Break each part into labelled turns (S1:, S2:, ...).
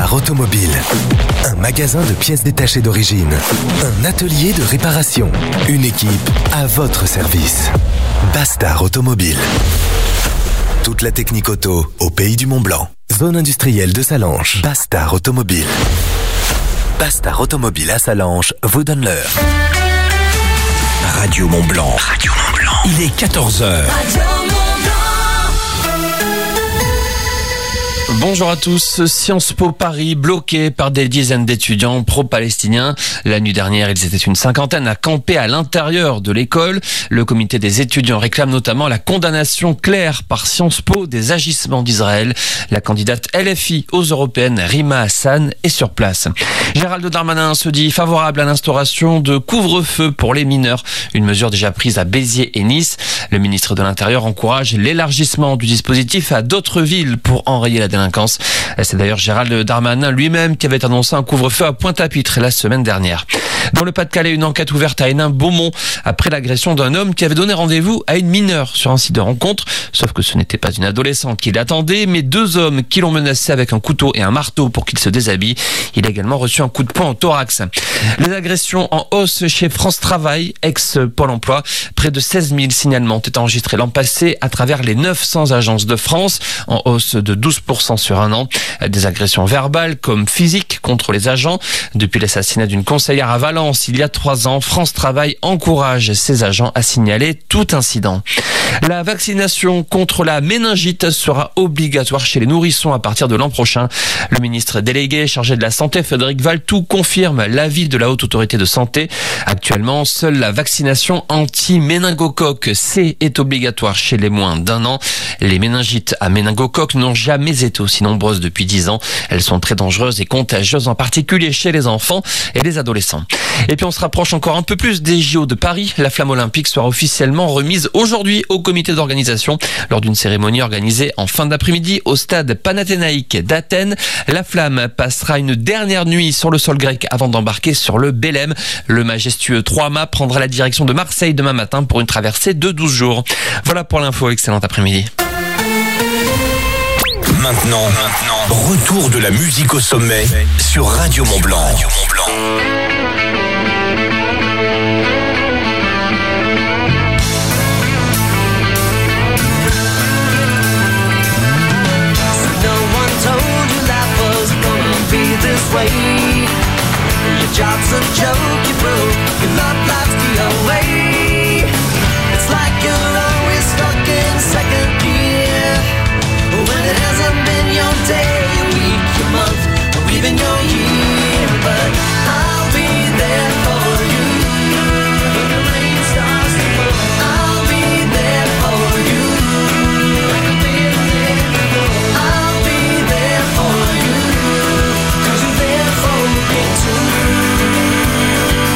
S1: Bastard Automobile. Un magasin de pièces détachées d'origine. Un atelier de réparation. Une équipe à votre service. Bastard Automobile. Toute la technique auto au pays du Mont-Blanc. Zone industrielle de Sallanches. Bastard Automobile. Bastard Automobile à Sallanches vous donne l'heure.
S2: Radio Mont-Blanc. Radio Mont-Blanc. Il est 14h.
S3: Bonjour à tous. Sciences Po Paris bloqué par des dizaines d'étudiants pro-palestiniens. La nuit dernière, ils étaient une cinquantaine à camper à l'intérieur de l'école. Le comité des étudiants réclame notamment la condamnation claire par Sciences Po des agissements d'Israël. La candidate LFI aux européennes, Rima Hassan, est sur place. Gérald Darmanin se dit favorable à l'instauration de couvre-feu pour les mineurs, une mesure déjà prise à Béziers et Nice. Le ministre de l'Intérieur encourage l'élargissement du dispositif à d'autres villes pour enrayer la délinquance. C'est d'ailleurs Gérald Darmanin lui-même qui avait annoncé un couvre-feu à Pointe-à-Pitre la semaine dernière. Dans le Pas-de-Calais, une enquête ouverte à Hénin-Beaumont après l'agression d'un homme qui avait donné rendez-vous à une mineure sur un site de rencontre. Sauf que ce n'était pas une adolescente qui l'attendait, mais deux hommes qui l'ont menacé avec un couteau et un marteau pour qu'il se déshabille. Il a également reçu un coup de poing au thorax. Les agressions en hausse chez France Travail, ex-Pôle emploi. Près de 16 000 signalements ont été enregistrés l'an passé à travers les 900 agences de France, en hausse de 12% sur un an. Des agressions verbales comme physiques contre les agents. Depuis l'assassinat d'une conseillère à Valence il y a 3 ans, France Travail encourage ses agents à signaler tout incident. La vaccination contre la méningite sera obligatoire chez les nourrissons à partir de l'an prochain. Le ministre délégué chargé de la Santé, Frédéric Valletoux, confirme l'avis de la Haute Autorité de Santé. Actuellement, seule la vaccination anti-méningocoque C est obligatoire chez les moins d'1 an. Les méningites à méningocoque n'ont jamais été aussi nombreuses depuis 10 ans. Elles sont très dangereuses et contagieuses, en particulier chez les enfants et les adolescents. Et puis on se rapproche encore un peu plus des JO de Paris. La flamme olympique sera officiellement remise aujourd'hui au comité d'organisation lors d'une cérémonie organisée en fin d'après-midi au stade Panathénaïque d'Athènes. La flamme passera une dernière nuit sur le sol grec avant d'embarquer sur le Bélem. Le majestueux 3-mâts prendra la direction de Marseille demain matin pour une traversée de 12 jours. Voilà pour l'info, excellent après-midi.
S2: Maintenant, retour de la musique au sommet sur Radio Mont-Blanc.
S4: Way. Your job's a joke, you broke, your love life's the away. It's like you're always stuck in second gear, when it hasn't been your day, your week, your month, or even your year. But I'll be there for you when the rain starts to fall. I'll be there for you like I've been there before. I'll be there for you 'cause you're there for me too.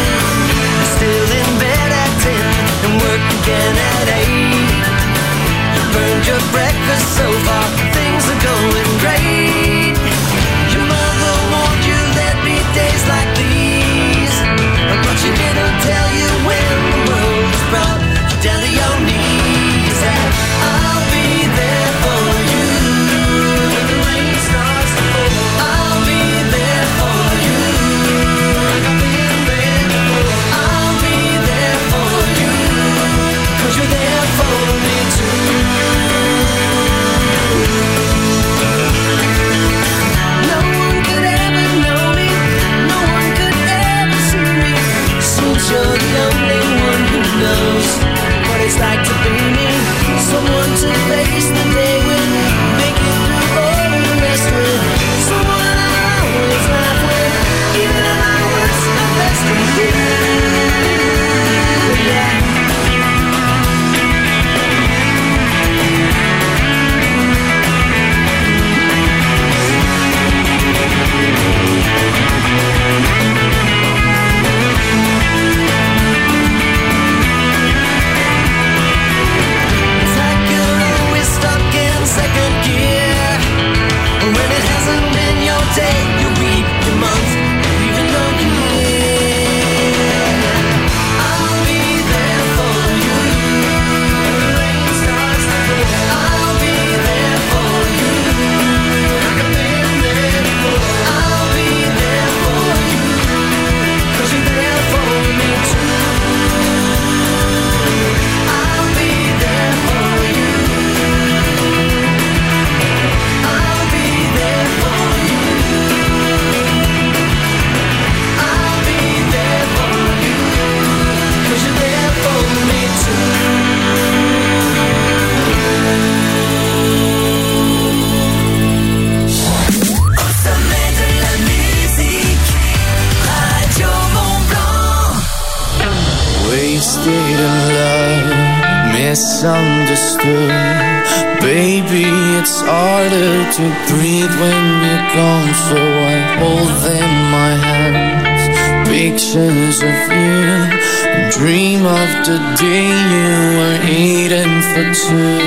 S5: misunderstood. Baby, it's harder to breathe when you're gone, so I hold in my hands pictures of you and dream of the day you were eating for two.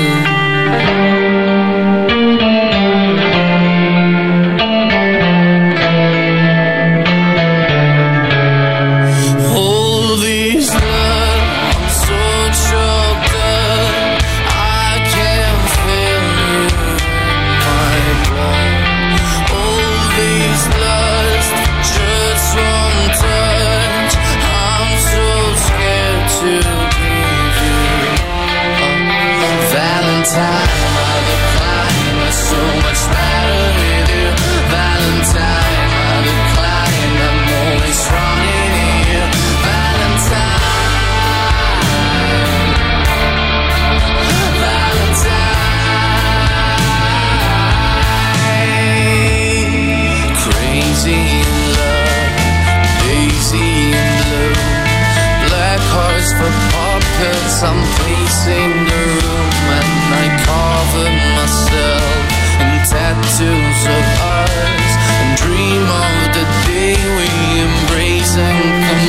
S5: I'm pacing the room and I cover myself in tattoos of ours and dream of the day we embrace and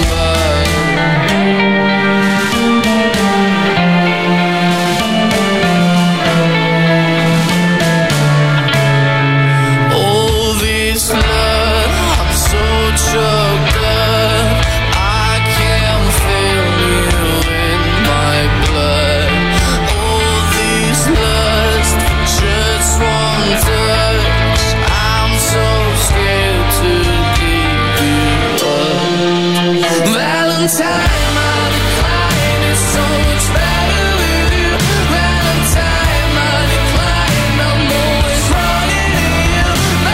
S5: all this love, I'm so choked up, I can't feel you in my blood. All this lust, just one touch, I'm so scared to give you up. Valentine, my decline is so much better with you. Valentine, my decline, I'm always running to you.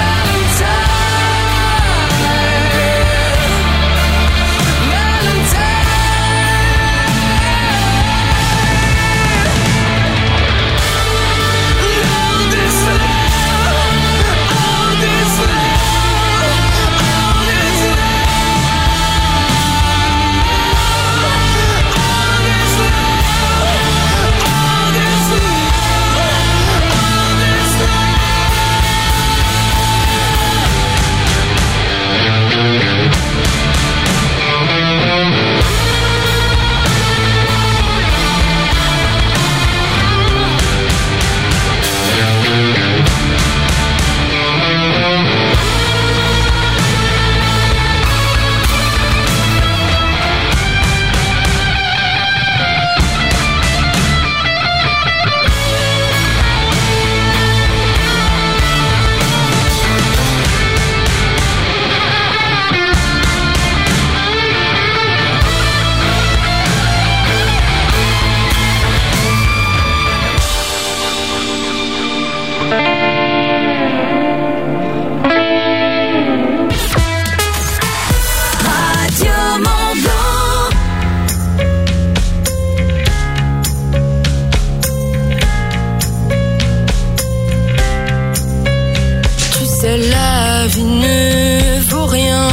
S6: La vie ne vaut rien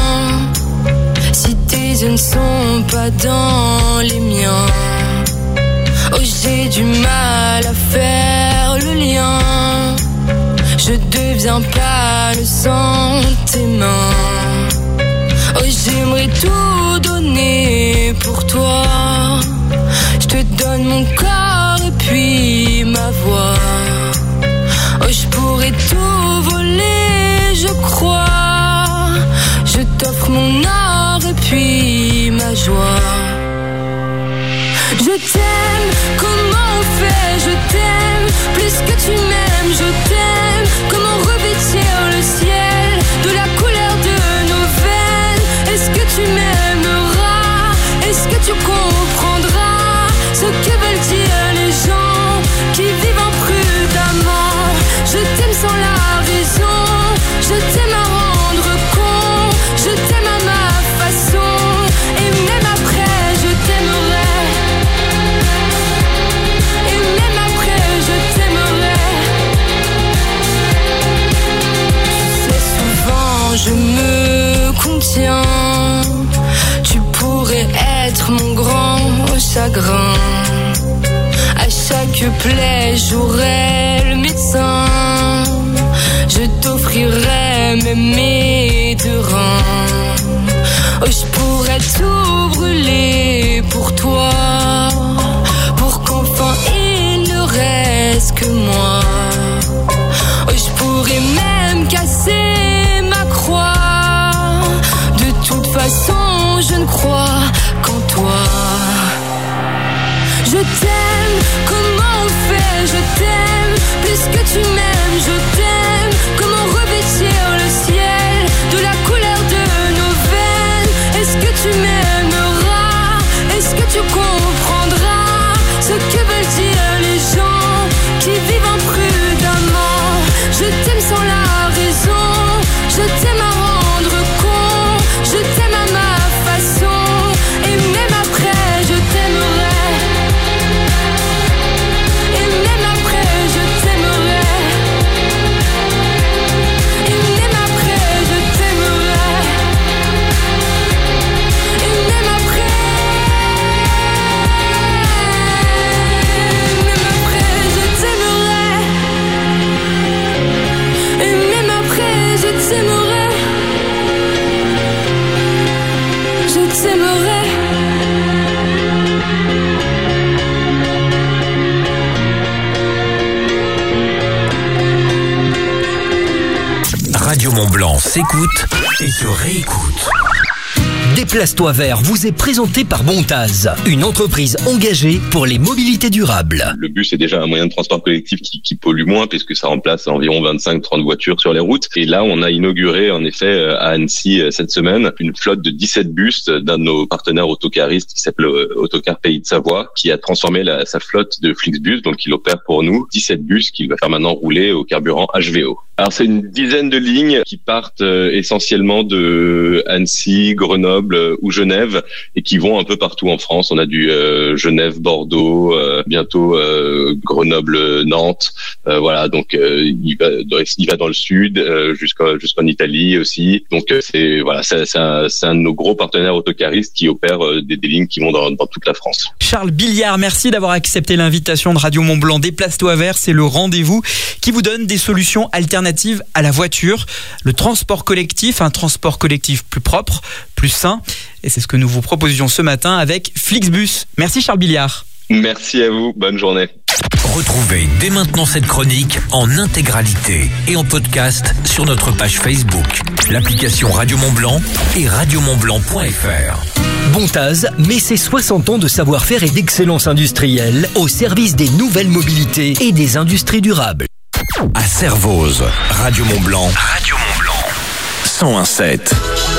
S6: si tes yeux ne sont pas dans les miens. Oh, j'ai du mal à faire le lien. Je deviens pâle sans tes mains. Oh, j'aimerais tout donner pour toi. Je te donne mon corps et puis ma voix. Oh, je pourrais tout voler, je crois. Je t'offre mon or et puis ma joie. Je t'aime, comment on fait? Je t'aime, plus que tu m'aimes, je t'aime. Comment revêtir le ciel de la couleur de nos veines? Est-ce que tu m'aimeras? Est-ce que tu comprendras ce que veulent dire les gens qui vivent imprudemment? Je t'aime sans la raison, je t'aime à rendre compte, je t'aime à ma façon, et même après je t'aimerai, et même après je t'aimerai. Tu sais, souvent je me contiens, tu pourrais être mon grand chagrin. À chaque que plaît, j'aurai le médecin. Je t'offrirai même mes deux reins. Oh, je pourrais tout brûler pour toi, pour qu'enfin il ne reste que moi. Oh, je pourrais même casser ma croix. De toute façon, je ne crois qu'en toi. Je t'aime, comment on fait? Je t'aime, plus que tu m'aimes, je t'aime. Comment revêtir le ciel de la couleur de nos veines? Est-ce que tu m'aimeras? Est-ce que tu comprendras ce que veulent dire les gens qui vivent imprudemment? Je t'aime sans la raison, je t'aime à rendre compte, je t'aime à ma façon, et même après je t'aimerai.
S2: Radio Mont-Blanc s'écoute et se réécoute.
S7: Déplace-toi vert vous est présenté par Bontaz, une entreprise engagée pour les mobilités durables.
S8: Le bus est déjà un moyen de transport collectif qui pollue moins puisque ça remplace environ 25-30 voitures sur les routes. Et là, on a inauguré en effet à Annecy cette semaine une flotte de 17 bus d'un de nos partenaires autocaristes qui s'appelle Autocar Pays de Savoie, qui a transformé sa flotte de Flixbus, donc il opère pour nous 17 bus qu'il va faire maintenant rouler au carburant HVO. Alors c'est une dizaine de lignes qui partent essentiellement de Annecy, Grenoble ou Genève et qui vont un peu partout en France. On a du Genève-Bordeaux, bientôt Grenoble-Nantes. Voilà, donc il va dans le sud jusqu'en Italie aussi. Donc c'est un de nos gros partenaires autocaristes qui opère des lignes qui vont dans toute la France.
S9: Charles Billiard, merci d'avoir accepté l'invitation de Radio Mont-Blanc. Déplace-toi vert, c'est le rendez-vous qui vous donne des solutions alternatives à la voiture. Le transport collectif, un transport collectif plus propre, plus sain. Et c'est ce que nous vous proposions ce matin avec Flixbus. Merci Charles Billiard.
S8: Merci à vous, bonne journée.
S2: Retrouvez dès maintenant cette chronique en intégralité et en podcast sur notre page Facebook, l'application Radio Mont-Blanc et radiomontblanc.fr.
S7: Bontaz met ses 60 ans de savoir-faire et d'excellence industrielle au service des nouvelles mobilités et des industries durables.
S2: À Servoz, Radio Mont-Blanc. Radio Mont-Blanc. 101.7.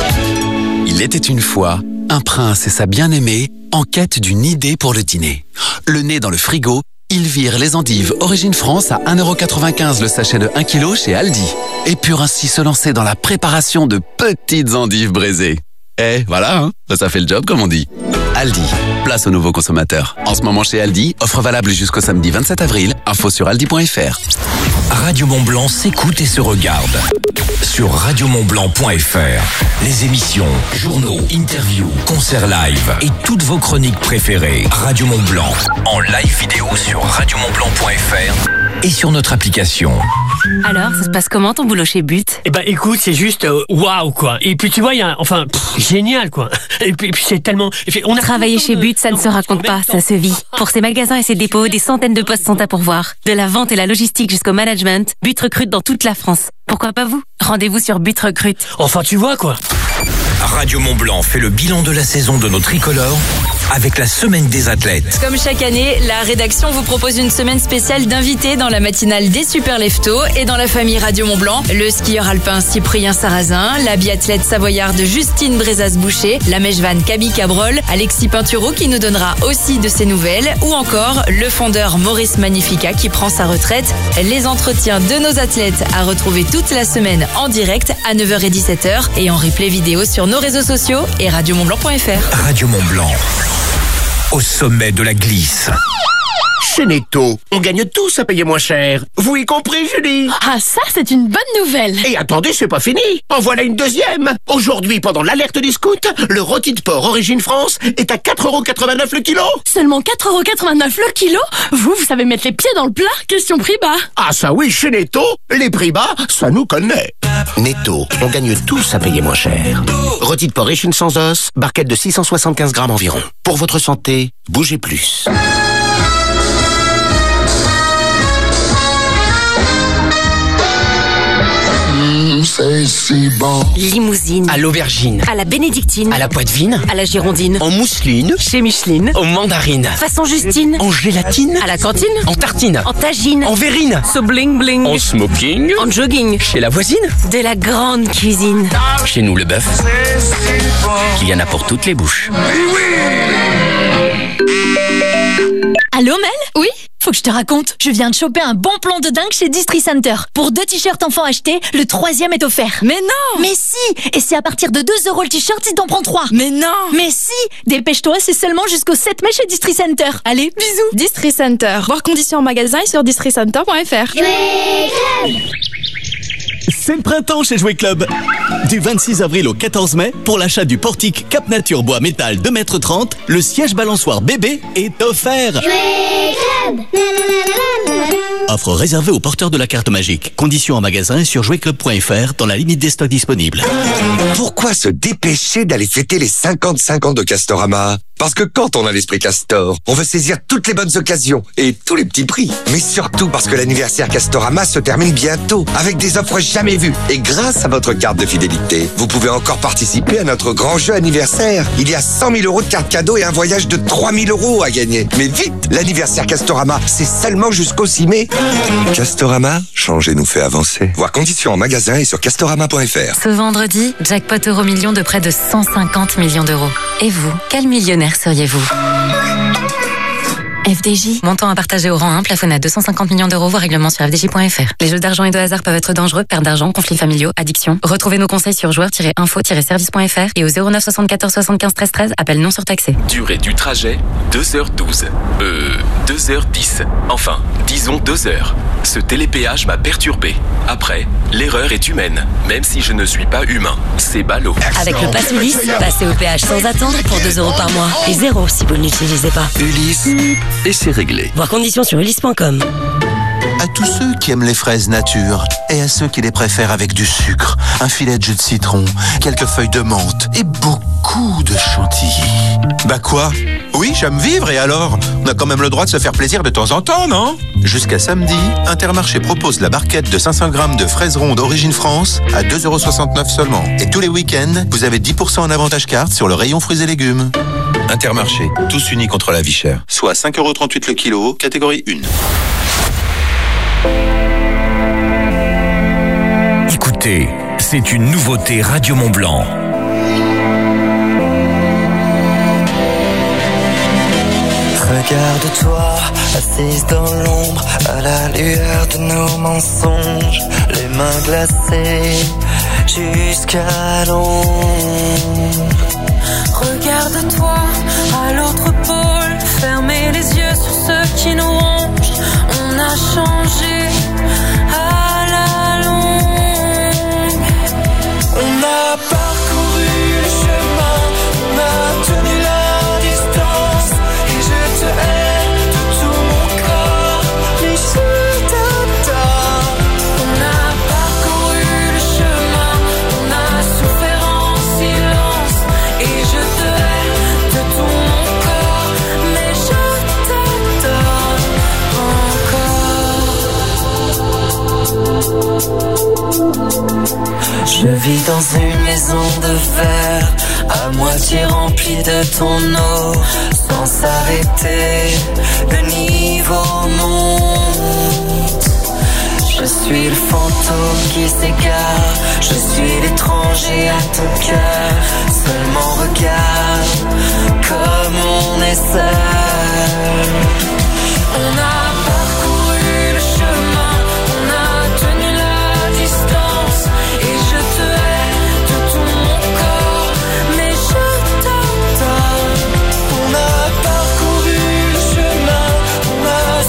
S10: Il était une fois un prince et sa bien-aimée en quête d'une idée pour le dîner. Le nez dans le frigo, ils virent les endives Origine France à 1,95€ le sachet de 1 kg chez Aldi et purent ainsi se lancer dans la préparation de petites endives braisées. Eh, voilà, hein, ça fait le job comme on dit. Aldi, place aux nouveaux consommateurs. En ce moment chez Aldi, offre valable jusqu'au samedi 27 avril. Info sur aldi.fr.
S2: Radio Mont-Blanc s'écoute et se regarde sur radiomontblanc.fr. Les émissions, journaux, interviews, concerts live et toutes vos chroniques préférées. Radio Mont-Blanc en live vidéo sur radiomontblanc.fr et sur notre application.
S11: Alors, ça se passe comment ton boulot chez But?
S12: Eh ben écoute, c'est juste waouh quoi. Et puis tu vois, il y a génial quoi. Et puis c'est tellement
S11: Travailler chez But, ça ne se raconte pas, ça se vit. Pour ses magasins et ses dépôts, des centaines de postes sont à pourvoir. De la vente et la logistique jusqu'au management, But recrute dans toute la France. Pourquoi pas vous? Rendez-vous sur But Recrute.
S12: Enfin tu vois quoi.
S2: Radio Mont-Blanc fait le bilan de la saison de nos tricolores avec la semaine des athlètes.
S13: Comme chaque année, la rédaction vous propose une semaine spéciale d'invités dans la matinale des Super Leftos et dans la famille Radio Mont-Blanc. Le skieur alpin Cyprien Sarrazin, la biathlète savoyarde Justine Brezas-Boucher, la mèche-vanne Kaby Cabrol, Alexis Pinturo qui nous donnera aussi de ses nouvelles ou encore le fondeur Maurice Magnifica qui prend sa retraite. Les entretiens de nos athlètes à retrouver toute la semaine en direct à 9h et 17h et en replay vidéo sur nos réseaux sociaux et radiomontblanc.fr.
S2: Radio Mont-Blanc, au sommet de la glisse.
S14: Chez Netto, on gagne tous à payer moins cher. Vous y compris, Julie?
S15: Ah, ça, c'est une bonne nouvelle.
S14: Et attendez, c'est pas fini. En voilà une deuxième. Aujourd'hui, pendant l'alerte du scout, le rôti de porc Origine France est à 4,89€ le kilo.
S15: Seulement 4,89€ le kilo? Vous savez mettre les pieds dans le plat? Question prix bas.
S14: Ah ça oui, chez Netto, les prix bas, ça nous connaît. Netto, on gagne tous à payer moins cher. Rôti de porc Origine sans os, barquette de 675 grammes environ. Pour votre santé, bougez plus.
S16: C'est si bon.
S17: Limousine.
S16: À l'aubergine.
S17: À la bénédictine.
S16: À la poitevine.
S17: À la girondine.
S16: En mousseline.
S17: Chez Micheline.
S16: En mandarine.
S17: Façon Justine.
S16: En gélatine.
S17: À la cantine.
S16: En tartine.
S17: En tagine.
S16: En verrine.
S17: So bling bling.
S16: En smoking.
S17: En jogging.
S16: Chez la voisine.
S17: De la grande cuisine.
S16: Chez nous, le bœuf. Il y en a pour toutes les bouches.
S15: Allô Mel?
S18: Oui?
S15: Faut que je te raconte, je viens de choper un bon plan de dingue chez Distri Center. Pour 2 t-shirts enfants achetés, le 3e est offert.
S18: Mais non!
S15: Mais si! Et c'est à partir de 2€ le t-shirt si t'en prends 3.
S18: Mais non!
S15: Mais si! Dépêche-toi, c'est seulement jusqu'au 7 mai chez Distri Center. Allez, bisous!
S18: Distri Center. Voir conditions en magasin et sur districenter.fr.
S19: C'est le printemps chez Jouet Club. Du 26 avril au 14 mai, pour l'achat du portique Cap Nature Bois Métal 2,30 m, le siège balançoire bébé est offert.
S20: Jouet Club.
S19: Offre réservée aux porteurs de la carte magique. Conditions en magasin et sur jouetclub.fr dans la limite des stocks disponibles.
S21: Pourquoi se dépêcher d'aller fêter les 55 ans de Castorama? Parce que quand on a l'esprit Castor, on veut saisir toutes les bonnes occasions et tous les petits prix. Mais surtout parce que l'anniversaire Castorama se termine bientôt avec des offres jamais vues. Et grâce à votre carte de fidélité, vous pouvez encore participer à notre grand jeu anniversaire. Il y a 100 000 € de cartes cadeaux et un voyage de 3 000 € à gagner. Mais vite, l'anniversaire Castorama, c'est seulement jusqu'au 6 mai. Castorama, changer nous fait avancer. Voir conditions en magasin et sur castorama.fr.
S11: Ce vendredi, jackpot Euromillions de près de 150 millions d'euros. Et vous, quel millionnaire seriez-vous? FDJ. Montant à partager au rang 1, plafonné à 250 millions d'euros, voire règlement sur fdj.fr. Les jeux d'argent et de hasard peuvent être dangereux, perte d'argent, conflits familiaux, addiction. Retrouvez nos conseils sur joueurs-info-service.fr et au 09 74 75 13 13, appel non surtaxé.
S22: Durée du trajet, 2h12. 2h10. Enfin, disons 2 heures. Ce télépéage m'a perturbé. Après, l'erreur est humaine, même si je ne suis pas humain. C'est ballot.
S17: Avec le pass Ulysse, passez au péage sans attendre pour 2 € par mois. Et 0 si vous ne l'utilisez pas.
S1: Ulysse, et c'est réglé.
S17: Voir conditions sur ulysse.com.
S23: À tous ceux qui aiment les fraises nature et à ceux qui les préfèrent avec du sucre, un filet de jus de citron, quelques feuilles de menthe et beaucoup de chantilly.
S24: Bah quoi? Oui, j'aime vivre et alors? On a quand même le droit de se faire plaisir de temps en temps, non?
S23: Jusqu'à samedi, Intermarché propose la barquette de 500 grammes de fraises rondes Origine France à 2,69 € seulement. Et tous les week-ends, vous avez 10% en avantage carte sur le rayon fruits et légumes.
S24: Intermarché, tous unis contre la vie chère.
S23: Soit 5,38 € le kilo, catégorie 1.
S2: Écoutez, c'est une nouveauté Radio Mont Blanc.
S25: Regarde-toi, assise dans l'ombre, à la lueur de nos mensonges, les mains glacées jusqu'à l'ombre.
S6: Regarde-toi à l'autre pôle, fermez les yeux sur ceux qui nous rongent. On a changé à la longue.
S25: On a parcouru le chemin, on a tenu la distance, et je te hais de tout mon corps, mais je t'adore.
S6: On a parcouru le chemin, on a souffert en silence, et je te hais de tout mon corps, mais je t'adore encore.
S25: Je vis dans une maison de verre, à moitié remplie de ton eau, sans s'arrêter, le niveau monte. Je suis le fantôme qui s'égare, je suis l'étranger à ton cœur. Seulement regarde comme on est seul.
S6: On a parcouru le chemin, on a tenu la distance, et je te hais de tout mon corps, mais je t'adore.
S25: On a parcouru le chemin, on a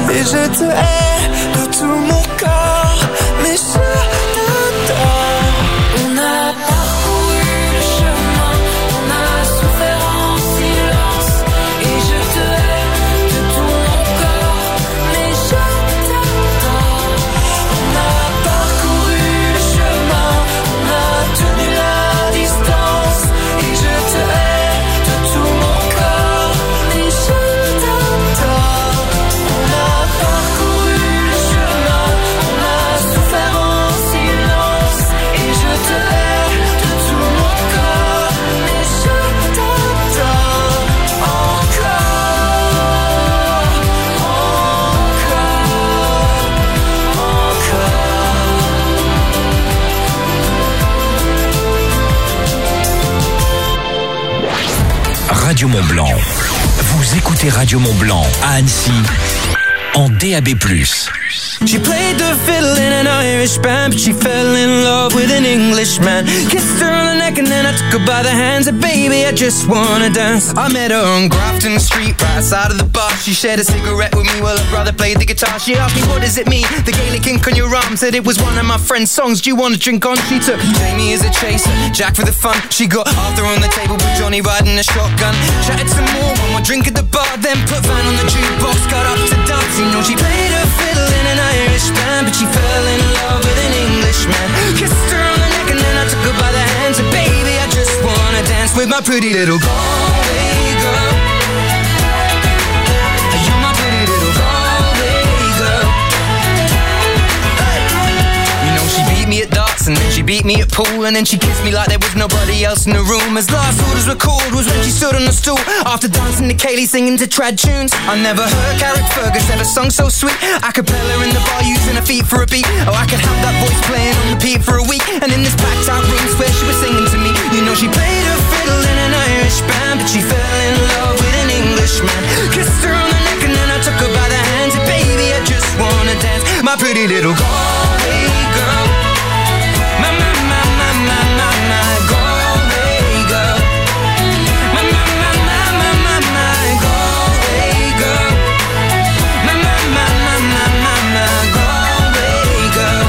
S25: Et je te hais de tout mon corps, mais je t'adore. On a parcouru le chemin, on a souffert en silence. Et je te hais de tout mon corps, mais je t'adore. On a parcouru le chemin, on a tenu la distance. Et je te hais de tout mon corps, mais je t'adore. On a parcouru le chemin, on a souffert en silence. Et je te hais de tout mon corps, mais je t'adore.
S2: Radio Mont-Blanc. Vous écoutez Radio Mont-Blanc à Annecy en DAB+.
S25: She played the fiddle in an Irish band, but she fell in love with an Englishman. Kissed her on the neck and then I took her by the hands. And baby, I just wanna dance. I met her on Grafton Street, right outside of the bar. She shared a cigarette with me while her brother played the guitar. She asked me, what does it mean? The Gaelic ink on your arm. Said it was one of my friend's songs. Do you want to drink on? She took Jamie as a chaser, Jack for the fun. She got Arthur on the table with Johnny riding a shotgun. Chatted some more, one more drink at the bar. Then put Van on the jukebox, got up to dance. You know she played her fiddle in an Irish band, but she fell in love with an Englishman. Kissed her on the neck and then I took her by the hands. And baby, I just wanna dance with my pretty little Galway girl. You're my pretty little Galway girl. You know she beat me at darts and then she beat me at pool. And then she kissed me like there was nobody else in the room. As last orders were called was when she stood on the stool, after dancing to Kaylee singing to trad tunes. I never heard Carrick Fergus ever sung so sweet. A cappella in the bar using her feet for a beat. Oh, I could have that voice playing on repeat for a week. And in this packed out room where she was singing to me. You know she played her fiddle in an Irish band, but she fell in love with an Englishman. Kissed her on the neck and then I took her by the hands. And baby, I just wanna dance, my pretty little Galway girl. My Galway girl. My Galway girl. My Galway girl.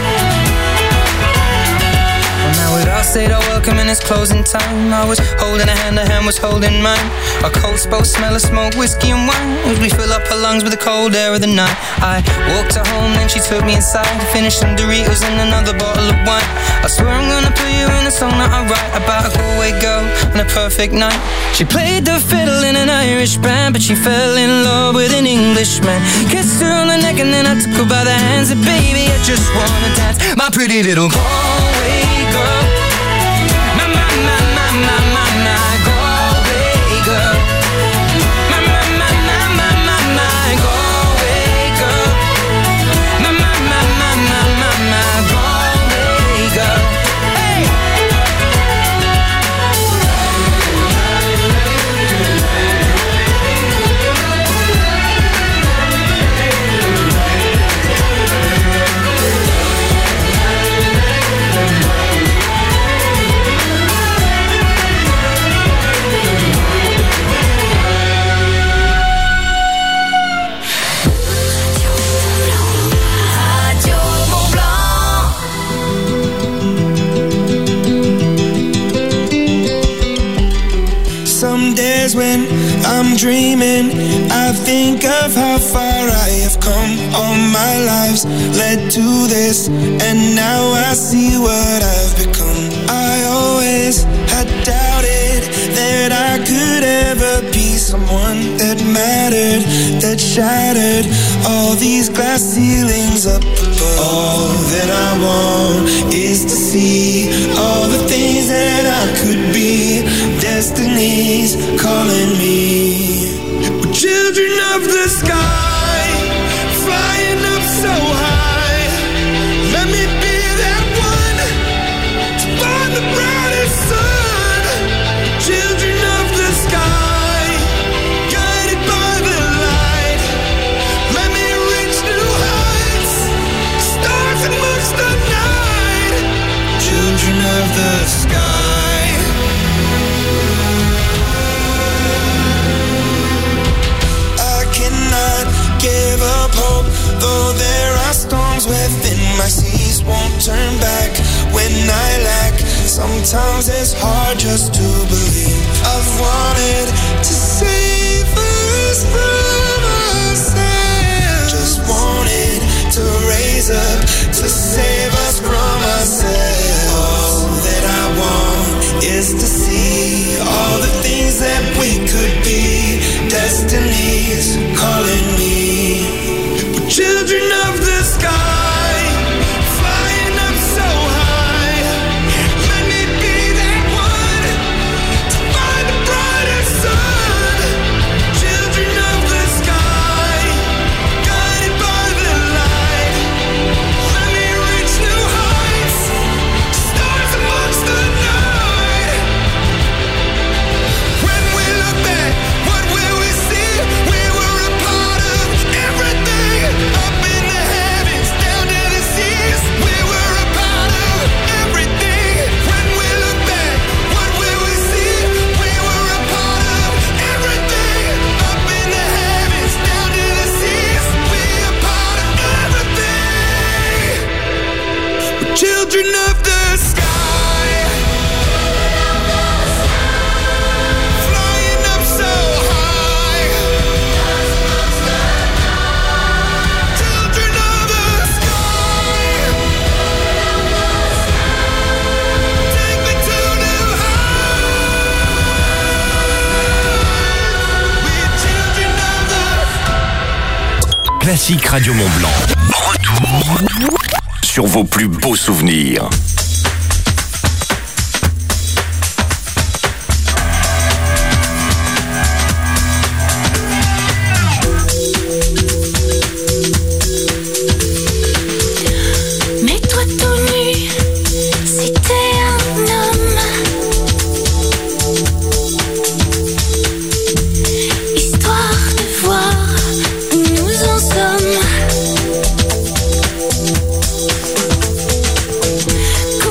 S25: Well, now we'd all said our welcome and it's closing time. I was holding a hand was holding mine. Our coats both smell of smoke, whiskey and wine, as we fill up her lungs with the cold air of the night. I walked her home, then she took me inside, finished some Doritos and another bottle of wine. I swear I'm gonna put you in a song that I write about a Galway girl and a perfect night. She played the fiddle in an Irish band, but she fell in love with an Englishman. Kissed her on the neck and then I took her by the hands. And baby, I just wanna dance, my pretty little Galway girl. My Galway girl. My Galway girl. My Galway girl. Hey! When I'm dreaming, I think of how far I have come. All my lives led to this, and now I see what I've become. I always had doubted that I could ever be someone that mattered, that shattered all these glass ceilings up above. All that I want is to see all the things that I could be. Destiny's calling me. We're children of the sky, flying up so high. Let me be that one to find the brightest sun. Children of the sky, guided by the light. Let me reach new heights, stars amongst the night. Children of the sky.
S3: Sometimes it's hard just to believe. I've wanted to save us from ourselves. Just wanted to raise up to save us from ourselves. All that I want is to see all the things that we could be. Destiny's calling me. We're children of the sky. Children of the sky, flying up so high. Children of the sky, take me to new heights. We're children of the...
S2: Classique Radio Mont-Blanc. Retour sur vos plus beaux souvenirs.
S25: Mets-toi tout nu si t'es un homme, histoire de voir où nous en sommes.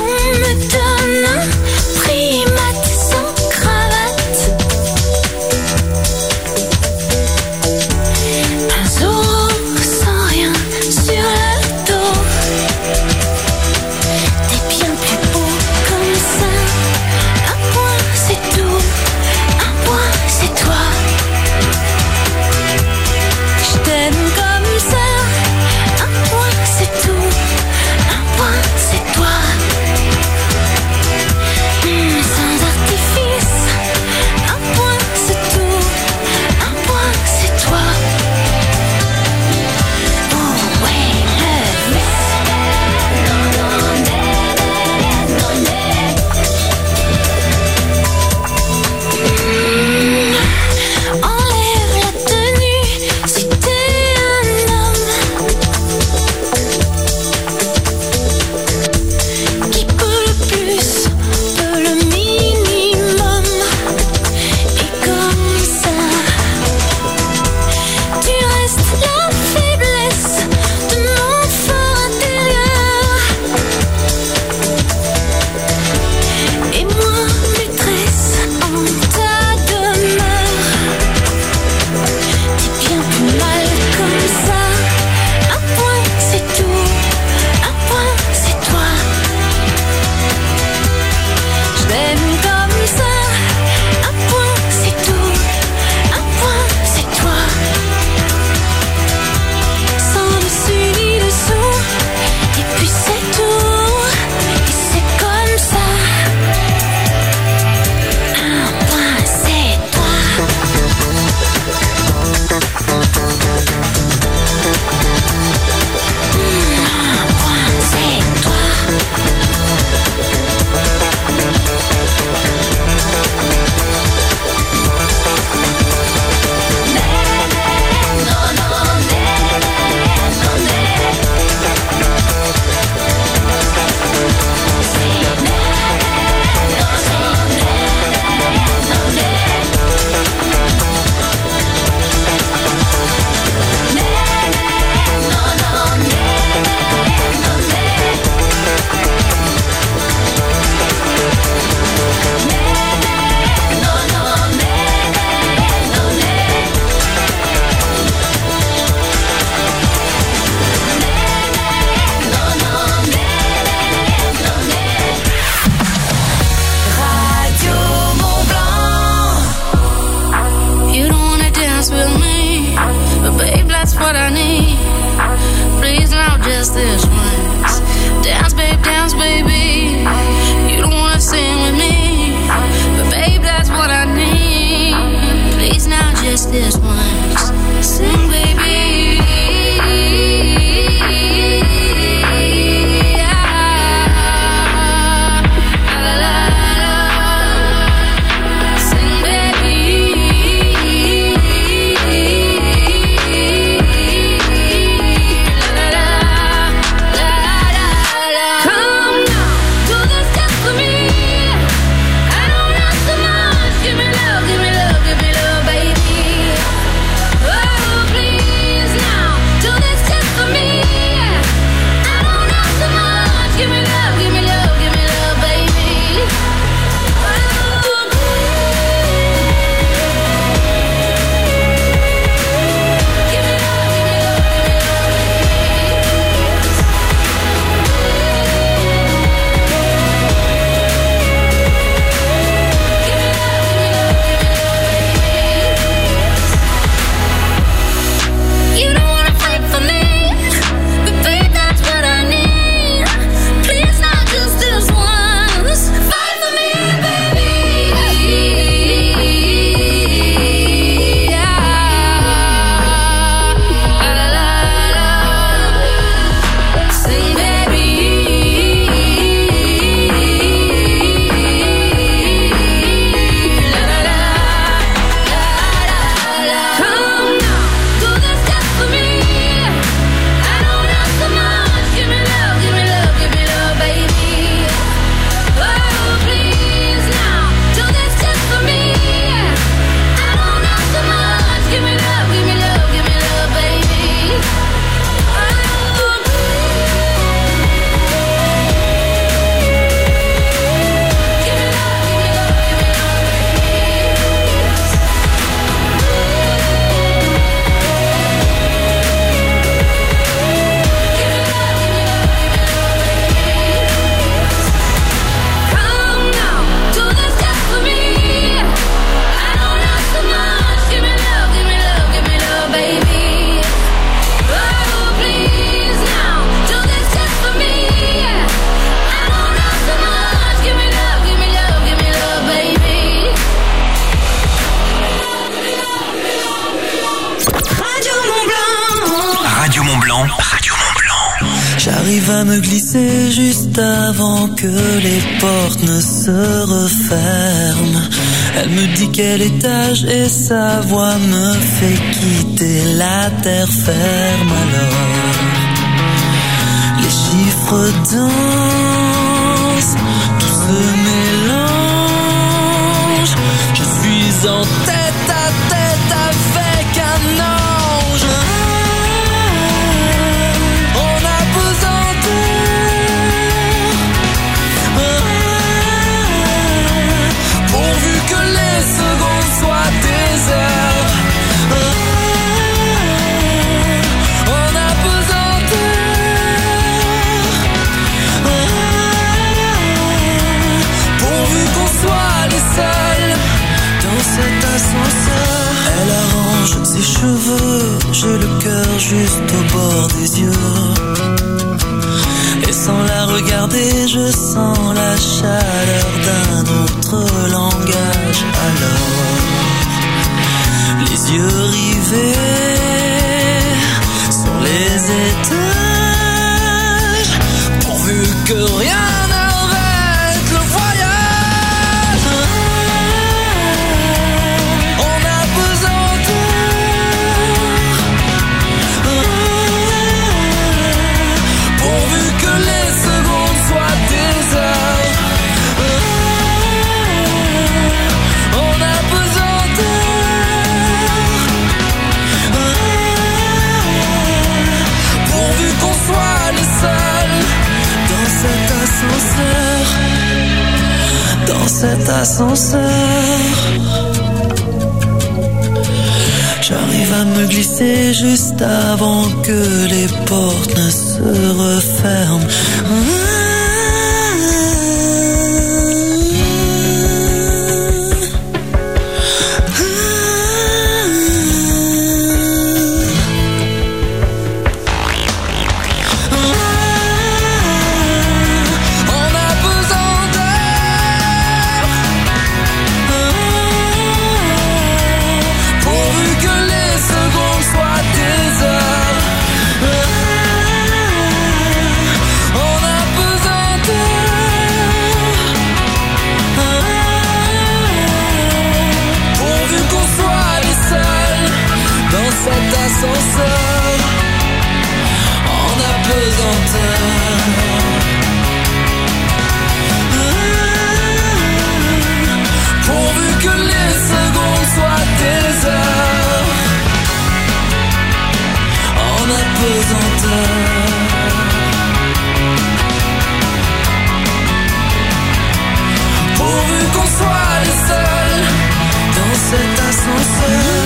S2: Radio Mont-Blanc.
S25: J'arrive à me glisser juste avant que les portes ne se referment. Elle me dit quel étage et sa voix me fait quitter la terre ferme. Alors les chiffres dansent, tout se mélange. Je suis en tête à tête avec un ange. On a besoin pourvu que les secondes soient des heures. On a besoin pourvu qu'on soit les seuls dans cet ascenseur. Elle arrange ses cheveux, j'ai le cœur juste au bord des yeux. Et sans la regarder, je sens la chaleur d'un autre langage. Alors, les yeux rivés sur les étages, pourvu que rien n'arrête le voyage. On a besoin pourvu que les secondes soient des heures. On a besoin pourvu qu'on soit les seuls dans cet ascenseur. Dans cet ascenseur, j'arrive à me glisser juste avant que les portes ne se referment. Pourvu que les secondes soient des heures, on a pesanteur. Pourvu qu'on soit les seuls dans cet ascenseur.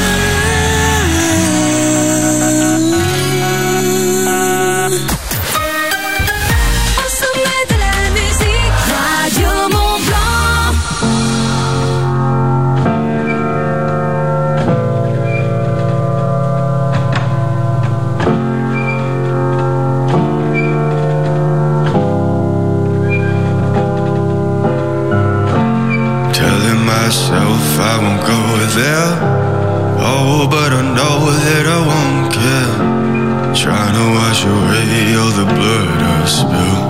S3: I won't go there. Oh, but I know that I won't care. Trying to wash away all the blood I spilled.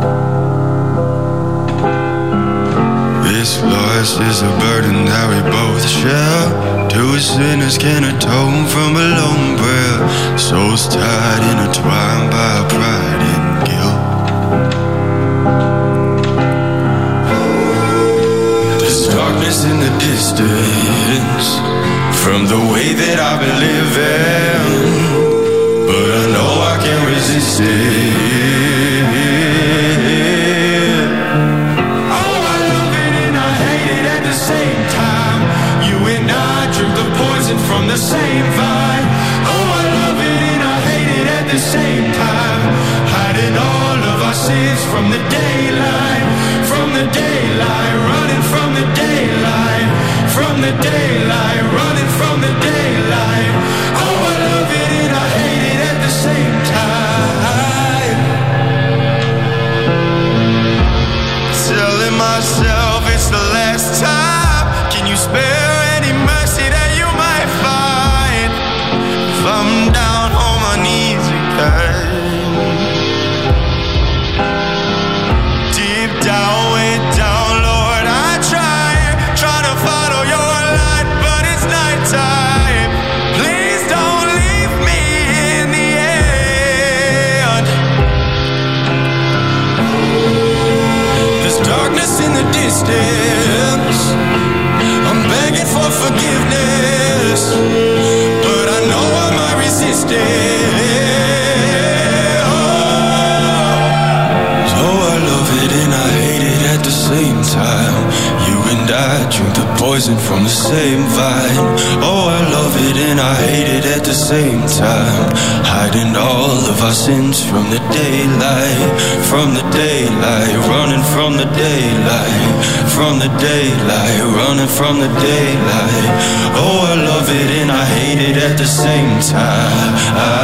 S3: This loss is a burden that we both share. Two sinners can atone from a lone prayer. Souls tied, intertwined by pride and guilt. Darkness in the distance from the way that I've been living, but I know I can't resist it. Oh, I love it and I hate it at the same time. You and I drink the poison from the same vine. Oh, I love it and I hate it at the same time. Hiding all of our sins from the daylight, from the daylight, running from the daylight, from the daylight, running from the daylight. Oh, I love it and I hate it at the same time. Telling myself it's the last time. Can you spare any mercy that you might find? If I'm down on my knees again, for forgiveness, but I know I might resist it. So I love it and I hate it at the same time. You and I drink the poison from the same vine. Oh, I love it and I hate it at the same time. Hiding all of our sins from the daylight, running from the daylight, running from the daylight. Oh, I love it and I hate it at the same time.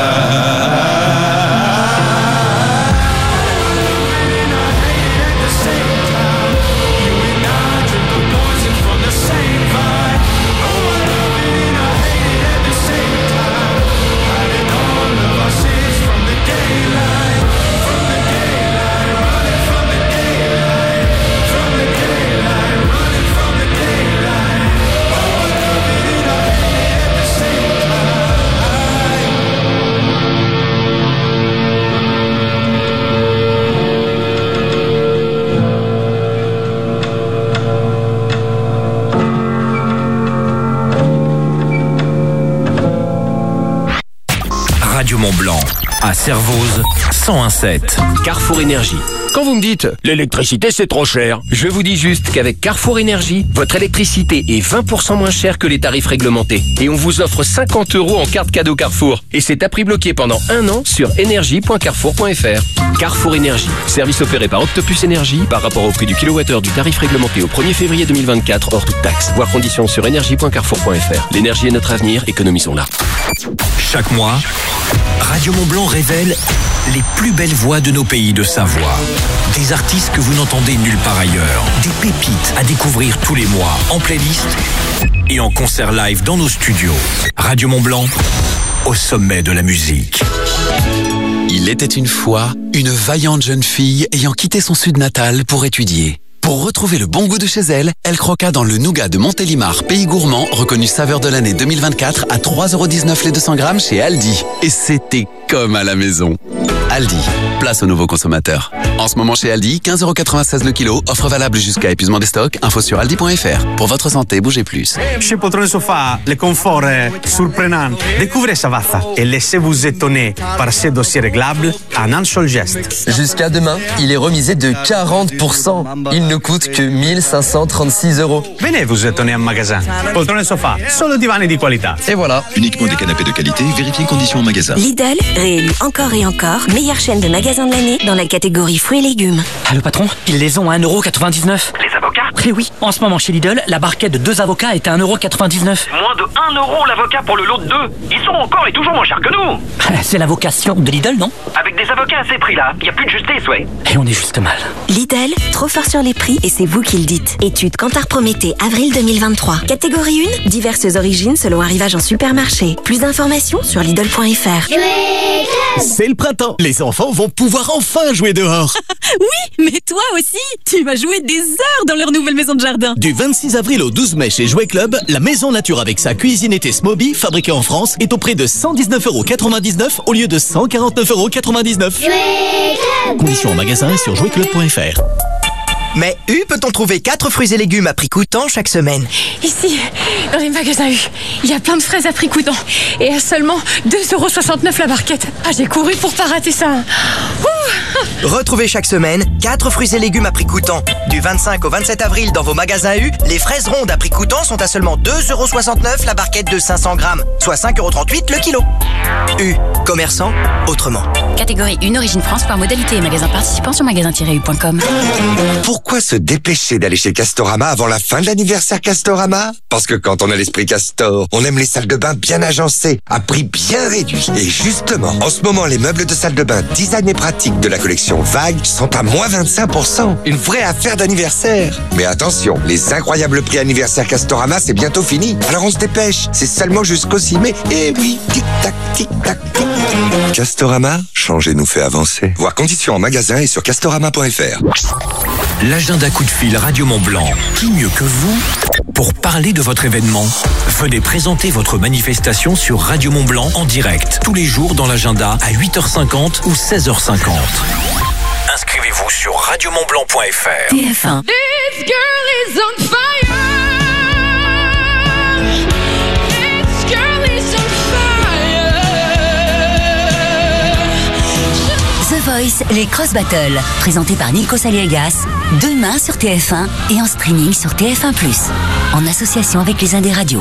S2: Radio Mont-Blanc, à Servoz, 101.7.
S4: Carrefour Énergie. Quand vous me dites « l'électricité c'est trop cher », je vous dis juste qu'avec Carrefour Énergie, votre électricité est 20% moins chère que les tarifs réglementés. Et on vous offre 50 € en carte cadeau Carrefour. Et c'est à prix bloqué pendant 1 an sur énergie.carrefour.fr. Carrefour Énergie, service opéré par Octopus Énergie par rapport au prix du kilowattheure du tarif réglementé au 1er février 2024 hors toute taxe. Voir conditions sur énergie.carrefour.fr. L'énergie est notre avenir, économisons-la.
S2: Chaque mois, Radio Mont-Blanc révèle les plus belles voix de nos pays de Savoie. Des artistes que vous n'entendez nulle part ailleurs. Des pépites à découvrir tous les mois en playlist et en concert live dans nos studios. Radio Mont-Blanc, au sommet de la musique.
S10: Il était une fois une vaillante jeune fille ayant quitté son sud natal pour étudier. Pour retrouver le bon goût de chez elle, elle croqua dans le nougat de Montélimar, pays gourmand, reconnu saveur de l'année 2024 à 3,19 € les 200 grammes chez Aldi. Et c'était comme à la maison. Aldi, place aux nouveaux consommateurs. En ce moment chez Aldi, 15,96 € le kilo, offre valable jusqu'à épuisement des stocks, info sur aldi.fr. Pour votre santé, bougez plus.
S5: Chez Poltrone Sofa, le confort est surprenant. Découvrez Savata et laissez-vous étonner par ces dossiers réglables en un seul geste.
S8: Jusqu'à demain, il est remisé de 40%. Il ne coûte que 1536 €.
S5: Venez vous étonner en magasin. Poltrone Sofa, solo divani di qualità.
S8: Et voilà.
S9: Uniquement des canapés de qualité, vérifiez conditions en magasin.
S20: Lidl, réélu encore et encore, meilleure chaîne de magasins de l'année dans la catégorie fruits et légumes.
S26: Allô patron, ils les ont à 1,99 €.
S27: Les avocats ?
S26: Eh oui, en ce moment chez Lidl, la barquette de 2 avocats est à 1,99 €.
S27: Moins de 1 € l'avocat pour le lot de 2. Ils sont encore et toujours moins chers que nous.
S26: C'est la vocation de Lidl, non ?
S27: Avec des avocats à ces prix-là, il n'y a plus de justice, ouais.
S26: Et on est juste mal.
S20: Lidl, trop fort sur les prix et c'est vous qui le dites. Étude Kantar Prométhée, avril 2023. Catégorie 1, diverses origines selon arrivage en supermarché. Plus d'informations sur Lidl.fr.
S19: C'est le printemps. Les enfants vont pouvoir enfin jouer dehors.
S15: Oui, mais toi aussi, tu vas jouer des heures dans leur nouvelle maison de jardin.
S19: Du 26 avril au 12 mai chez Jouet Club, la maison nature avec sa cuisine été Smoby, fabriquée en France, est au prix de 119,99 € au lieu de 149,99 €. Conditions en magasin et sur jouetclub.fr.
S28: Mais U peut-on trouver 4 fruits et légumes à prix coûtant chaque semaine?
S29: Ici, dans les magasins U, il y a plein de fraises à prix coûtant et à seulement 2,69 € la barquette. Ah, j'ai couru pour pas rater ça. Ouh.
S28: Retrouvez chaque semaine 4 fruits et légumes à prix coûtant. Du 25 au 27 avril dans vos magasins U, les fraises rondes à prix coûtant sont à seulement 2,69 € la barquette de 500 grammes, soit 5,38 € le kilo. U, commerçant autrement.
S11: Catégorie 1, origine France, par modalité et magasin participant sur magasin-u.com.
S21: Pourquoi se dépêcher d'aller chez Castorama avant la fin de l'anniversaire Castorama? Parce que quand on a l'esprit Castor, on aime les salles de bain bien agencées, à prix bien réduit. Et justement, en ce moment, les meubles de salle de bain design et pratique de la collection Vague sont à moins 25%. Une vraie affaire d'anniversaire. Mais attention, les incroyables prix anniversaire Castorama, c'est bientôt fini. Alors on se dépêche, c'est seulement jusqu'au 6 mai. Et oui, tic-tac, tic-tac, tic. Castorama, changer nous fait avancer. Voir conditions en magasin et sur castorama.fr.
S2: L'agenda coup de fil Radio Mont-Blanc. Qui mieux que vous pour parler de votre événement? Venez présenter votre manifestation sur Radio Mont-Blanc en direct, tous les jours dans l'agenda à 8h50 ou 16h50. Inscrivez-vous sur radiomontblanc.fr.
S11: TF1.
S29: This girl is on fire.
S1: Voice, les Cross Battles, présentés par Nikos Aliagas, demain sur TF1 et en streaming sur TF1+, en association avec les Indés Radio.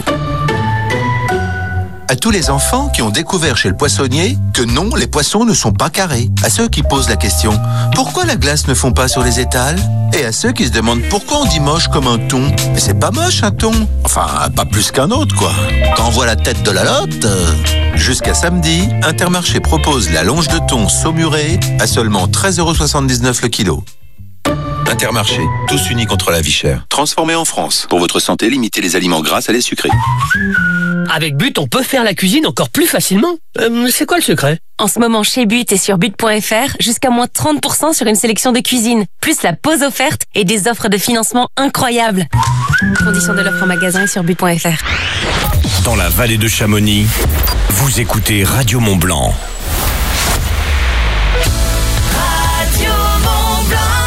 S23: À tous les enfants qui ont découvert chez le poissonnier que non, les poissons ne sont pas carrés. À ceux qui posent la question, pourquoi la glace ne fond pas sur les étals? Et à ceux qui se demandent pourquoi on dit moche comme un thon. Mais c'est pas moche un thon. Enfin, pas plus qu'un autre, quoi. Quand on voit la tête de la lotte... Jusqu'à samedi, Intermarché propose la longe de thon saumurée à seulement 13,79€ le kilo. Intermarché, tous unis contre la vie chère. Transformé en France. Pour votre santé, limitez les aliments gras à les sucrés.
S26: Avec But, on peut faire la cuisine encore plus facilement. C'est quoi le secret?
S11: En ce moment, chez But et sur but.fr, jusqu'à moins 30% sur une sélection de cuisine, plus la pause offerte et des offres de financement incroyables. Conditions de l'offre en magasin et sur but.fr.
S2: Dans la vallée de Chamonix, vous écoutez Radio Mont Blanc.
S3: Radio Mont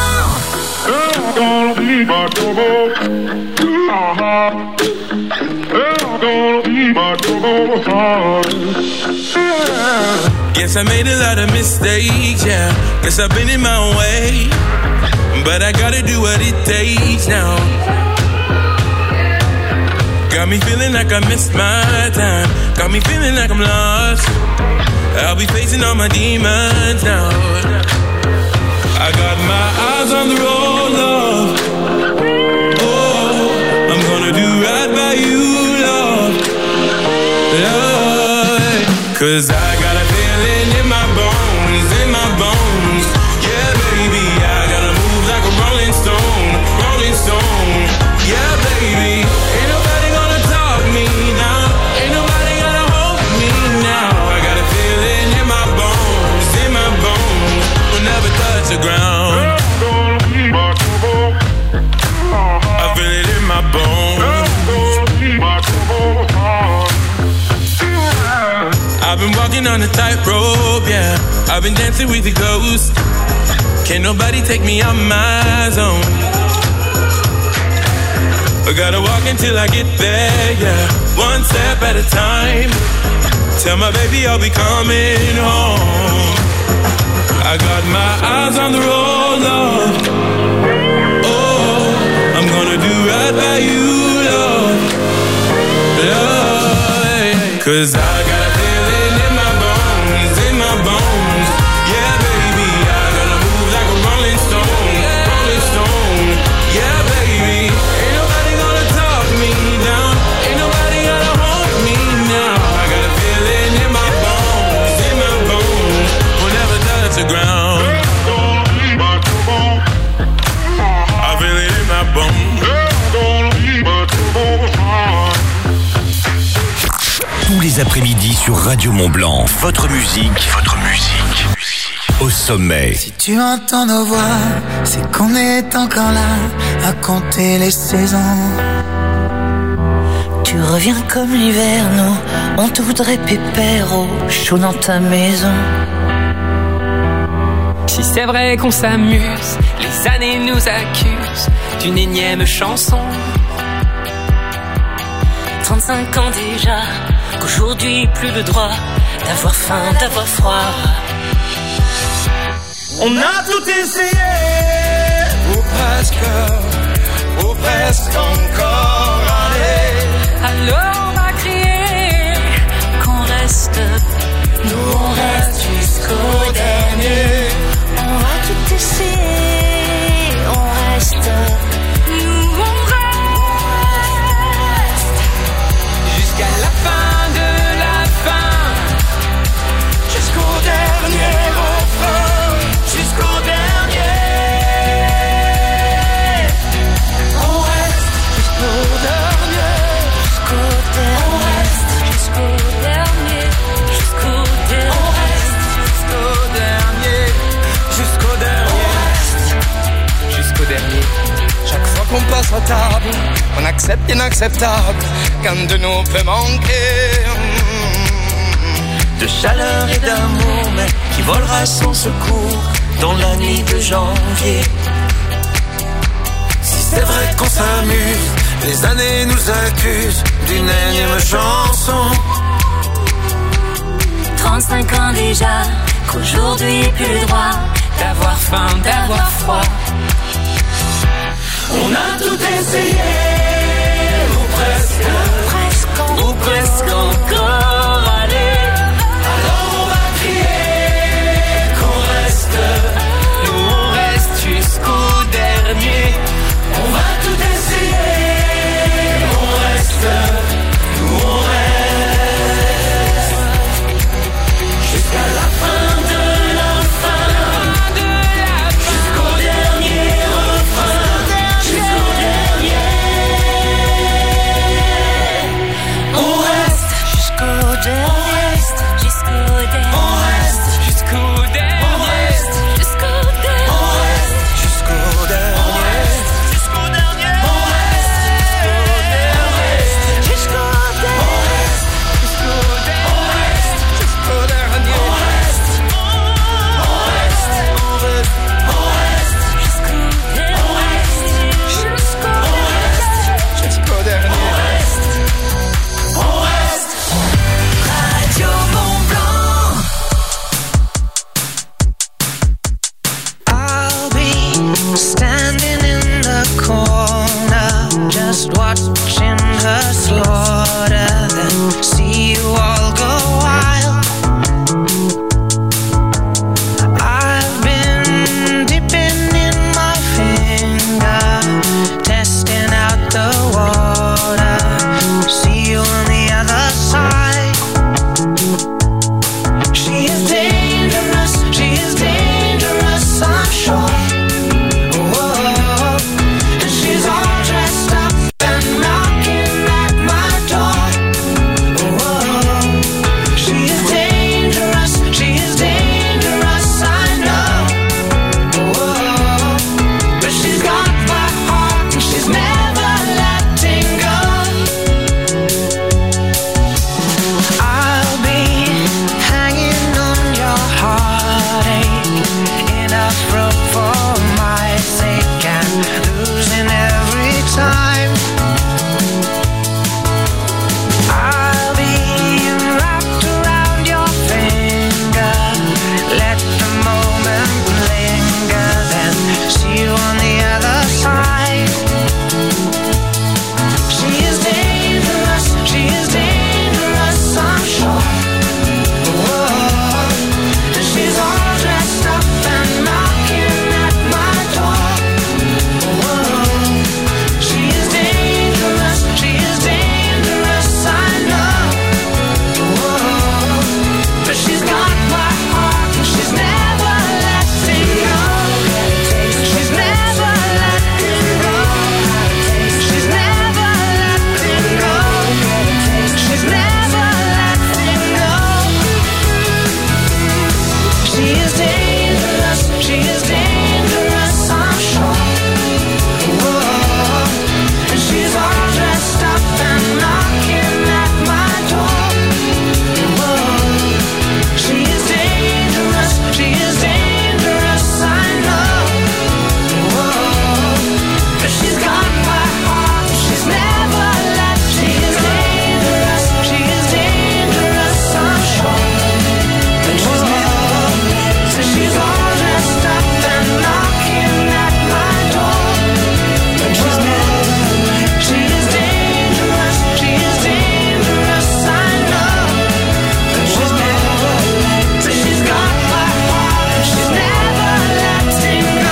S7: Guess I made a lot of mistakes, yeah. Guess I've been in my own way, but I gotta do what it takes now. Got me feeling like I missed my time. Got me feeling like I'm lost. I'll be facing all my demons now. I got my eyes on the road, love. Oh, I'm gonna do right by you, love. Love. 'Cause I got a feeling in my bones, in my bones. Yeah, baby, I gotta move like a rolling stone, rolling stone. Yeah, baby, ain't nobody gonna talk me down. Ain't nobody gonna hold me now. I got a feeling in my bones, will never touch the ground. I feel it in my bones. I've been walking on a tightrope, yeah. I've been dancing with the ghost. Can't nobody take me out my zone. I gotta walk until I get there, yeah. One step at a time. Tell my baby I'll be coming home. I got my eyes on the road, love. Oh, I'm gonna do right by you, love. Love. 'Cause I got a feeling in my bones, in my bones. Yeah, baby, I gotta move like a rolling stone, rolling stone. Yeah, baby, ain't nobody gonna talk me down. Ain't nobody gonna hold me now. I got a feeling in my bones, will never touch the ground. I feel it in my bones.
S2: Tous les après-midi sur Radio Mont Blanc, votre musique au sommet.
S3: Si tu entends nos voix, c'est qu'on est encore là à compter les saisons. Tu reviens comme l'hiver, nous, on te voudrait pépère au chaud dans ta maison.
S12: Si c'est vrai qu'on s'amuse, les années nous accusent d'une énième chanson.
S15: 35 ans déjà, qu'aujourd'hui plus le droit d'avoir faim, d'avoir froid.
S3: On a tout essayé, ou presque encore, allez.
S12: Alors on va crier
S15: qu'on reste,
S3: nous on reste jusqu'au dernier.
S15: On va tout essayer, on reste,
S12: nous on reste jusqu'à la fin de la fin,
S3: jusqu'au dernier refrain, jusqu'au dernier. On reste jusqu'au dernier, jusqu'au dernier. On reste jusqu'au dernier, jusqu'au dernier. On reste jusqu'au dernier, jusqu'au dernier. On reste jusqu'au dernier. Chaque fois qu'on passe à table, on accepte l'inacceptable qu'un de nous peut manquer. De chaleur et d'amour, mais qui volera sans secours dans la nuit de janvier. Si c'est vrai qu'on s'amuse, les années nous accusent d'une énième chanson.
S15: 35 ans déjà, qu'aujourd'hui plus le droit
S12: d'avoir faim, d'avoir froid. On a tout essayé, ou presque encore. Allez, alors on va crier qu'on reste. Nous on reste jusqu'au dernier. On va tout essayer, on reste. Nous on reste jusqu'à la fin de la fin. Jusqu'au dernier refrain. Jusqu'au dernier. On reste jusqu'au dernier. Jusqu'au dernier. On reste jusqu'au dernier. On reste jusqu'au dernier. On reste jusqu'au dernier. Jusqu'au dernier. On reste jusqu'au dernier. Jusqu'au dernier. Jusqu'au dernier. On reste. On reste. On reste. On reste jusqu'au dernier. On reste jusqu'au dernier. On reste. On reste. Radio Mont Blanc.
S3: I'll be standing in the corner, just watching her slaughter, then see you all go wild. I've been dipping in my finger, testing out the water, see you on the other side. She is dangerous, I'm sure. Whoa. And she's all dressed up and knocking at my door. Whoa. She is dangerous, I know. Whoa. But she's got my heart and she's never letting go. I'll be hanging on your heartache, enough rope for my sake, and losing every time. I'll be wrapped around your finger, let the moment linger, then see you on the other side. She is dangerous, I'm sure. Whoa. And she's all dressed up and knocking at my door. Whoa. She is dangerous, I know. Whoa. But she's got my heart and she's never letting go. She's never letting go. She's never letting go. She's never letting go. She is dangerous, I'm sure. Whoa. And she's all dressed up and knocking at my door. Whoa. She is dangerous, I know. Whoa. But she's got my heart, she's never let. She is dangerous, I'm sure. But she's never, so she's all dressed up and knocking at my door. But she's never, she is dangerous, I know. But she's never, so she's got my heart and she's never letting go.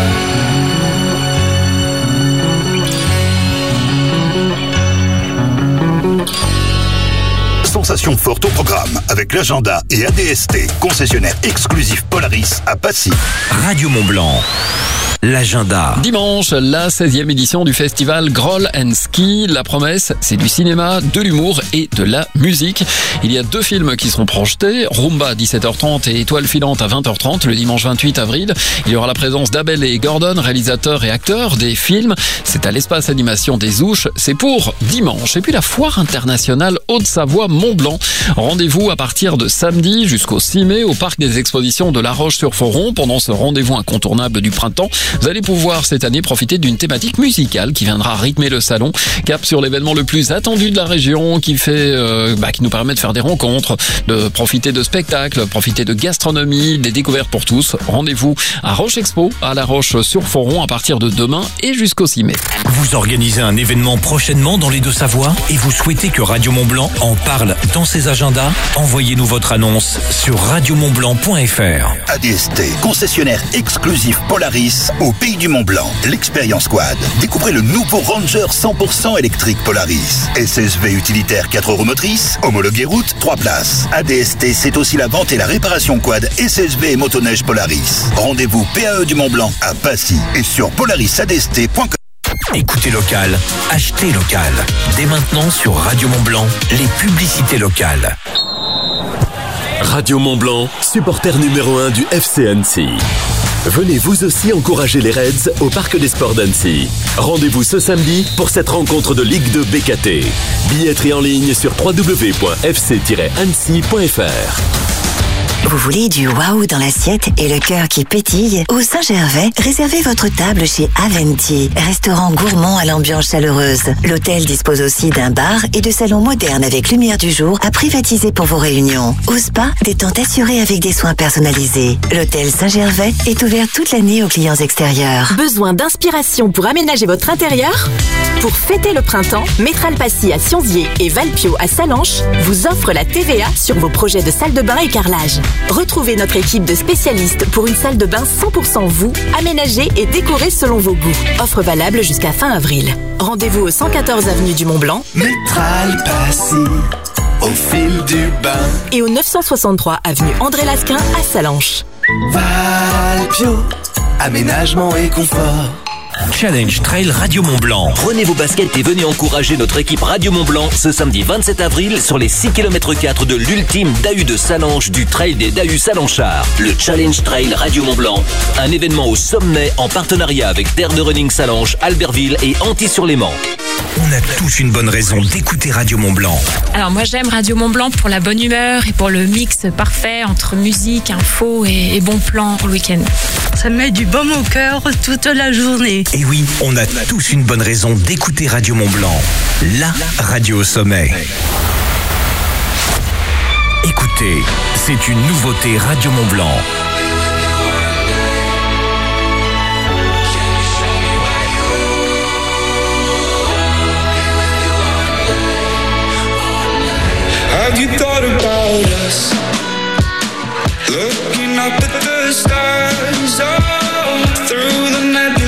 S6: Sensation forte au programme avec l'agenda et ADST, concessionnaire exclusif Polaris à Passy.
S2: Radio Mont Blanc. L'agenda.
S13: Dimanche, la 16e édition du festival Groll & Ski. La promesse, c'est du cinéma, de l'humour et de la musique. Il y a 2 films qui seront projetés. Rumba à 17h30 et Étoile filante à 20h30 le dimanche 28 avril. Il y aura la présence d'Abel et Gordon, réalisateurs et acteurs des films. C'est à l'espace animation des Ouches. C'est pour dimanche. Et puis la foire internationale Haute-Savoie Mont Blanc. Rendez-vous à partir de samedi jusqu'au 6 mai au parc des expositions de La Roche-sur-Foron. Pendant ce rendez-vous incontournable du printemps, vous allez pouvoir cette année profiter d'une thématique musicale qui viendra rythmer le salon. Cap sur l'événement le plus attendu de la région qui nous permet de faire des rencontres, de profiter de spectacles, profiter de gastronomie, des découvertes pour tous. Rendez-vous à Roche Expo, à La Roche-sur-Foron à partir de demain et jusqu'au 6 mai.
S2: Vous organisez un événement prochainement dans les Deux-Savoies et vous souhaitez que Radio Mont-Blanc en parle dans ses agendas? Envoyez-nous votre annonce sur radiomontblanc.fr.
S6: ADST, concessionnaire exclusif Polaris au Pays du Mont-Blanc. L'Expérience Quad. Découvrez le nouveau Ranger 100% électrique Polaris. SSV utilitaire 4 roues motrices, homologué route, 3 places. ADST, c'est aussi la vente et la réparation quad SSV et motoneige Polaris. Rendez-vous PAE du Mont-Blanc à Passy et sur polarisadst.com.
S2: Écoutez local, achetez local. Dès maintenant sur Radio Mont-Blanc, les publicités locales.
S4: Radio Mont-Blanc, supporter numéro 1 du FC Annecy. Venez vous aussi encourager les Reds au Parc des Sports d'Annecy. Rendez-vous ce samedi pour cette rencontre de Ligue 2 BKT. Billetterie en ligne sur www.fc-annecy.fr.
S1: Vous voulez du waouh dans l'assiette et le cœur qui pétille? Au Saint-Gervais, réservez votre table chez Aventi, restaurant gourmand à l'ambiance chaleureuse. L'hôtel dispose aussi d'un bar et de salons modernes avec lumière du jour à privatiser pour vos réunions. Au spa, détente assurée avec des soins personnalisés. L'hôtel Saint-Gervais est ouvert toute l'année aux clients extérieurs.
S10: Besoin d'inspiration pour aménager votre intérieur? Pour fêter le printemps, Métral Passy à Sionzier et Valpio à Salanches vous offre la TVA sur vos projets de salle de bain et carrelage. Retrouvez notre équipe de spécialistes pour une salle de bain 100% vous, aménagée et décorée selon vos goûts. Offre valable jusqu'à fin avril. Rendez-vous au 114 avenue du Mont-Blanc.
S3: Métral Passy, au fil du bain.
S10: Et au 963 avenue André Lasquin à Salanches.
S3: Valpio, aménagement et confort.
S2: Challenge Trail Radio Mont-Blanc.
S14: Prenez vos baskets et venez encourager notre équipe Radio Mont-Blanc ce samedi 27 avril sur les 6 km 4 de l'ultime Dahu de Salanches du Trail des Dahu Salanchard. Le Challenge Trail Radio Mont-Blanc. Un événement au sommet en partenariat avec Terre de Running Salanches, Albertville et Antilly-sur-Léman.
S2: On a tous une bonne raison d'écouter Radio Mont-Blanc.
S29: Alors moi j'aime Radio Mont-Blanc pour la bonne humeur et pour le mix parfait entre musique, info et bons plans pour le week-end.
S16: Ça met du baume au cœur toute la journée.
S2: Et oui, on a tous une bonne raison d'écouter Radio Mont-Blanc. La radio au sommet. Écoutez, c'est une nouveauté Radio Mont-Blanc.
S3: Have you thought about us? Looking up at the stars, oh, through the night.